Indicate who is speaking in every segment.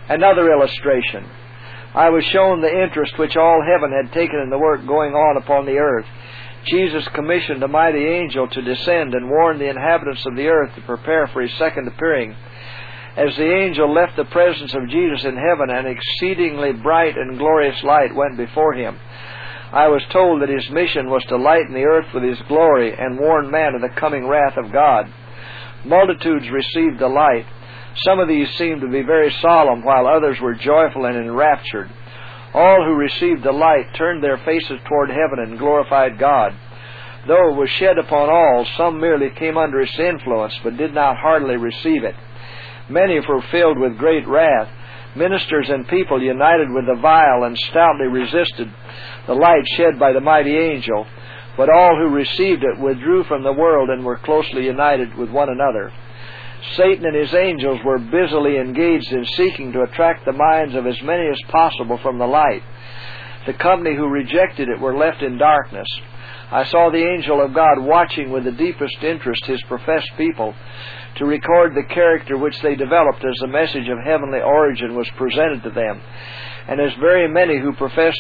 Speaker 1: Another illustration. I was shown the interest which all heaven had taken in the work going on upon the earth. Jesus commissioned a mighty angel to descend and warn the inhabitants of the earth to prepare for His second appearing. As the angel left the presence of Jesus in heaven, an exceedingly bright and glorious light went before Him. I was told that His mission was to lighten the earth with His glory and warn man of the coming wrath of God. Multitudes received the light. Some of these seemed to be very solemn, while others were joyful and enraptured. All who received the light turned their faces toward heaven and glorified God. Though it was shed upon all, some merely came under its influence, but did not heartily receive it. Many were filled with great wrath. Ministers and people united with the vile and stoutly resisted the light shed by the mighty angel, but all who received it withdrew from the world and were closely united with one another. Satan and his angels were busily engaged in seeking to attract the minds of as many as possible from the light. The company who rejected it were left in darkness. I saw the angel of God watching with the deepest interest His professed people to record the character which they developed as the message of heavenly origin was presented to them. And as very many who professed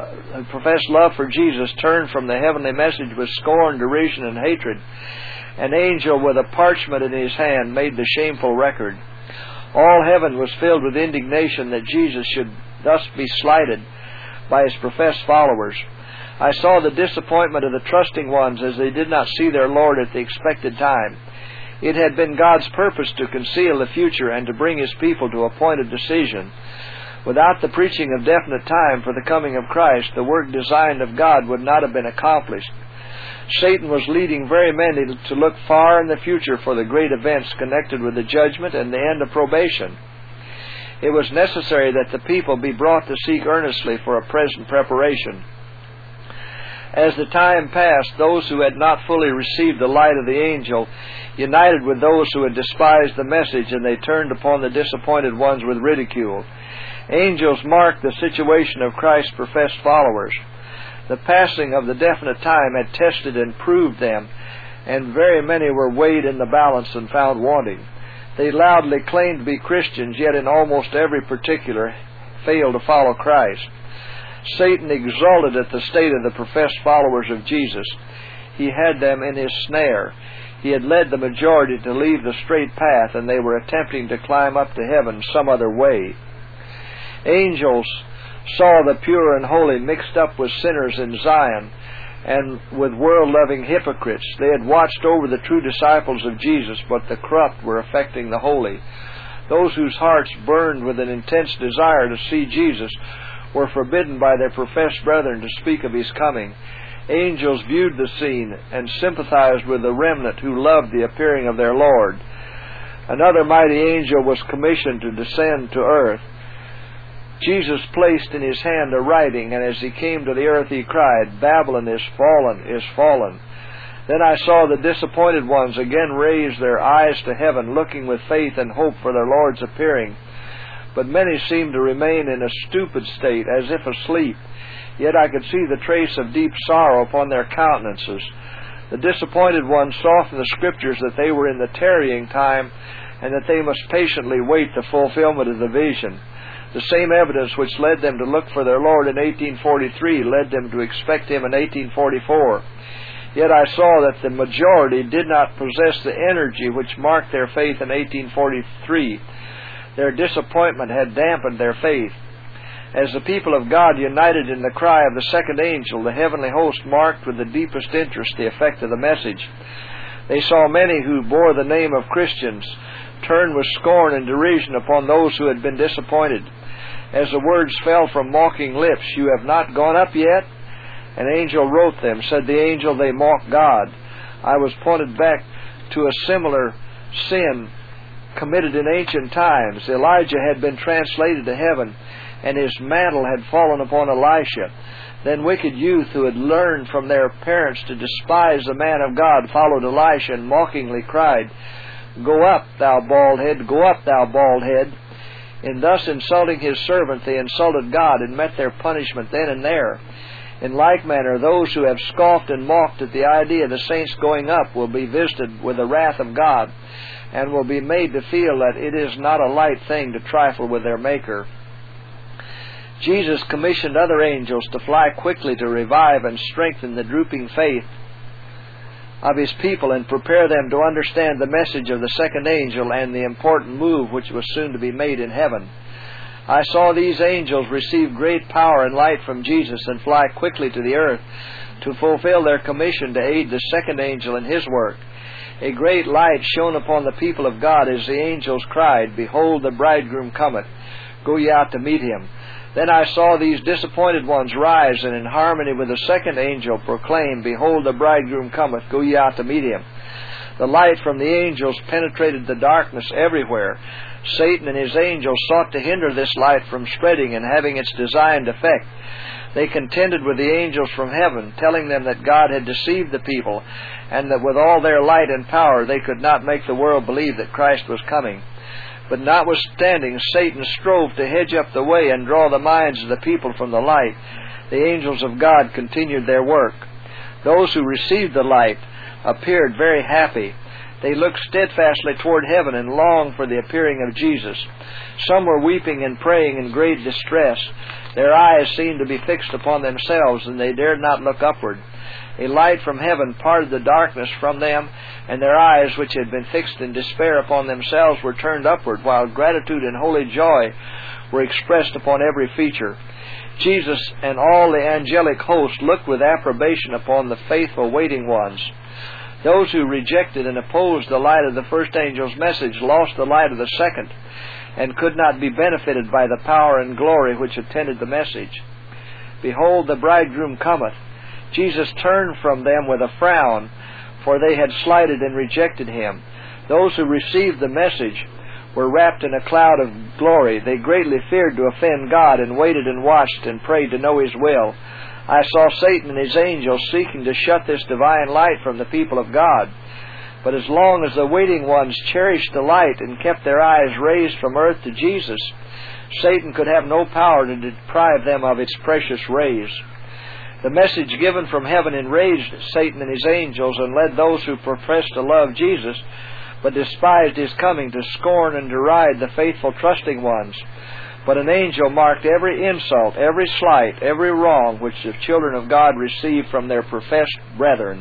Speaker 1: love for Jesus turned from the heavenly message with scorn, derision, and hatred, an angel with a parchment in his hand made the shameful record. All heaven was filled with indignation that Jesus should thus be slighted by His professed followers. I saw the disappointment of the trusting ones as they did not see their Lord at the expected time. It had been God's purpose to conceal the future and to bring His people to appointed decision. Without the preaching of definite time for the coming of Christ, the work designed of God would not have been accomplished. Satan was leading very many to look far in the future for the great events connected with the judgment and the end of probation. It was necessary that the people be brought to seek earnestly for a present preparation. As the time passed, those who had not fully received the light of the angel united with those who had despised the message, and they turned upon the disappointed ones with ridicule. Angels marked the situation of Christ's professed followers. The passing of the definite time had tested and proved them, and very many were weighed in the balance and found wanting. They loudly claimed to be Christians, yet in almost every particular failed to follow Christ. Satan exulted at the state of the professed followers of Jesus. He had them in his snare. He had led the majority to leave the straight path, and they were attempting to climb up to heaven some other way. Angels saw the pure and holy mixed up with sinners in Zion and with world-loving hypocrites. They had watched over the true disciples of Jesus, but the corrupt were affecting the holy. Those whose hearts burned with an intense desire to see Jesus were forbidden by their professed brethren to speak of His coming. Angels viewed the scene and sympathized with the remnant who loved the appearing of their Lord. Another mighty angel was commissioned to descend to earth. Jesus placed in His hand a writing, and as He came to the earth He cried, "Babylon is fallen, is fallen." Then I saw the disappointed ones again raise their eyes to heaven, looking with faith and hope for their Lord's appearing. But many seemed to remain in a stupid state, as if asleep. Yet I could see the trace of deep sorrow upon their countenances. The disappointed ones saw from the Scriptures that they were in the tarrying time, and that they must patiently wait the fulfillment of the vision. The same evidence which led them to look for their Lord in 1843 led them to expect Him in 1844. Yet I saw that the majority did not possess the energy which marked their faith in 1843. Their disappointment had dampened their faith. As the people of God united in the cry of the second angel, the heavenly host marked with the deepest interest the effect of the message. They saw many who bore the name of Christians turn with scorn and derision upon those who had been disappointed. As the words fell from mocking lips, "You have not gone up yet?" An angel wrote them. Said the angel, "They mock God." I was pointed back to a similar sin committed in ancient times. Elijah had been translated to heaven, and his mantle had fallen upon Elisha. Then wicked youth who had learned from their parents to despise the man of God followed Elisha and mockingly cried, "Go up, thou bald head, go up, thou bald head." In thus insulting His servant, they insulted God and met their punishment then and there. In like manner, those who have scoffed and mocked at the idea of the saints going up will be visited with the wrath of God. and will be made to feel that it is not a light thing to trifle with their Maker. Jesus commissioned other angels to fly quickly to revive and strengthen the drooping faith of His people and prepare them to understand the message of the second angel and the important move which was soon to be made in heaven. I saw these angels receive great power and light from Jesus and fly quickly to the earth to fulfill their commission to aid the second angel in his work. A great light shone upon the people of God as the angels cried, "Behold, the bridegroom cometh. Go ye out to meet him." Then I saw these disappointed ones rise, and in harmony with the second angel proclaim, "Behold, the bridegroom cometh. Go ye out to meet him." The light from the angels penetrated the darkness everywhere. Satan and his angels sought to hinder this light from spreading and having its designed effect. They contended with the angels from heaven, telling them that God had deceived the people, and that with all their light and power they could not make the world believe that Christ was coming. But notwithstanding, Satan strove to hedge up the way and draw the minds of the people from the light. The angels of God continued their work. Those who received the light appeared very happy. They looked steadfastly toward heaven and longed for the appearing of Jesus. Some were weeping and praying in great distress. Their eyes seemed to be fixed upon themselves, and they dared not look upward. A light from heaven parted the darkness from them, and their eyes, which had been fixed in despair upon themselves, were turned upward, while gratitude and holy joy were expressed upon every feature. Jesus and all the angelic host looked with approbation upon the faithful waiting ones. Those who rejected and opposed the light of the first angel's message lost the light of the second, and could not be benefited by the power and glory which attended the message. "Behold, the bridegroom cometh." Jesus turned from them with a frown, for they had slighted and rejected Him. Those who received the message were wrapped in a cloud of glory. They greatly feared to offend God, and waited and watched and prayed to know His will. I saw Satan and his angels seeking to shut this divine light from the people of God. But as long as the waiting ones cherished the light and kept their eyes raised from earth to Jesus, Satan could have no power to deprive them of its precious rays. The message given from heaven enraged Satan and his angels, and led those who professed to love Jesus but despised His coming to scorn and deride the faithful trusting ones. But an angel marked every insult, every slight, every wrong which the children of God received from their professed brethren.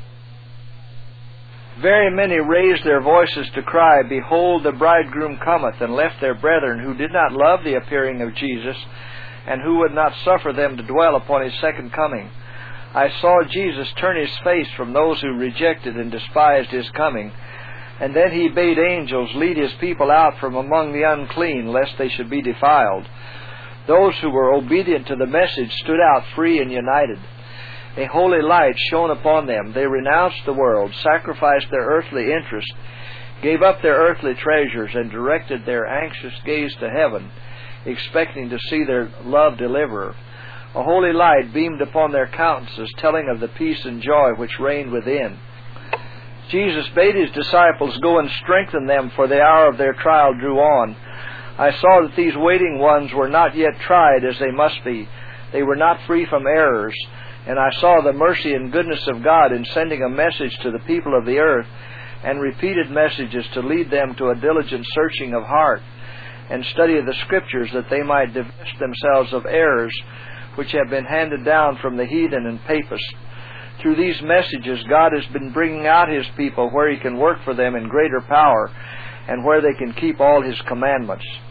Speaker 1: Very many raised their voices to cry, "Behold, the bridegroom cometh," and left their brethren who did not love the appearing of Jesus, and who would not suffer them to dwell upon His second coming. I saw Jesus turn His face from those who rejected and despised His coming, and then He bade angels lead His people out from among the unclean, lest they should be defiled. Those who were obedient to the message stood out free and united. A holy light shone upon them. They renounced the world, sacrificed their earthly interest, gave up their earthly treasures, and directed their anxious gaze to heaven, expecting to see their loved deliverer. A holy light beamed upon their countenances, telling of the peace and joy which reigned within. Jesus bade His disciples go and strengthen them, for the hour of their trial drew on. I saw that these waiting ones were not yet tried as they must be. They were not free from errors, and I saw the mercy and goodness of God in sending a message to the people of the earth, and repeated messages to lead them to a diligent searching of heart and study of the Scriptures, that they might divest themselves of errors which have been handed down from the heathen and papists. Through these messages, God has been bringing out His people where He can work for them in greater power, and where they can keep all His commandments.